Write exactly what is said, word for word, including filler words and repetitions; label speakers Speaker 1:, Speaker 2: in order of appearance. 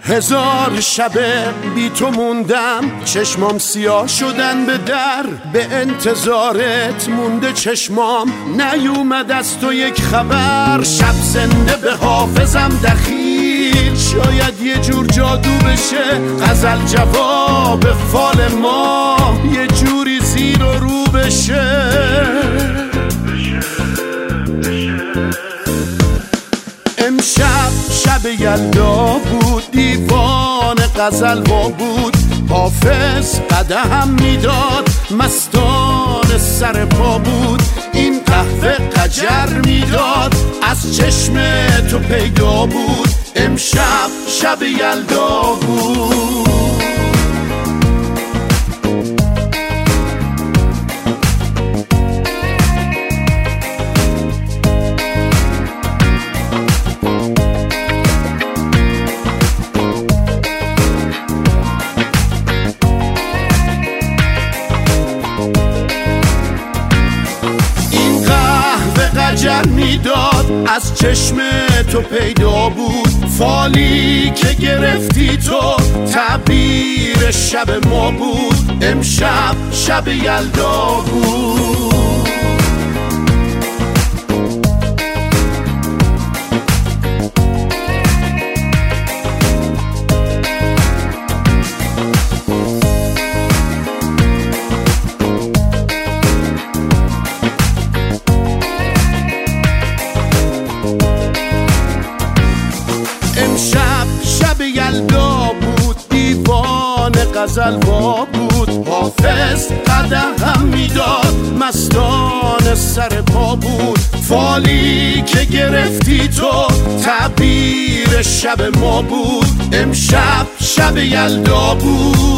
Speaker 1: هزار شب بی تو موندم، چشمام سیاه شدن به در، به انتظارت مونده چشمام، نیومد از تو یک خبر. شب زنده به حافظم دخیل، شاید یه جور جادو بشه، غزل جواب فال ما یه جوری زیر و رو بشه. امشب شب یلدا بود، دیوان غزل وا بود، حافظ قدم میداد، مستان سر پا بود، این قهوه قجر میداد، از چشم تو پیدا بود. امشب شب یلدا بود. قجر میداد، از چشم تو پیدا بود، فالی که گرفتی تو تعبیر شب ما بود. امشب شب یلدا بود. امشب شب یلدا بود، دیوان غزل وا بود، حافظ قدم میداد، مستان سر پا بود، فالی که گرفتی تو تعبیر شب ما بود. امشب شب یلدا بود.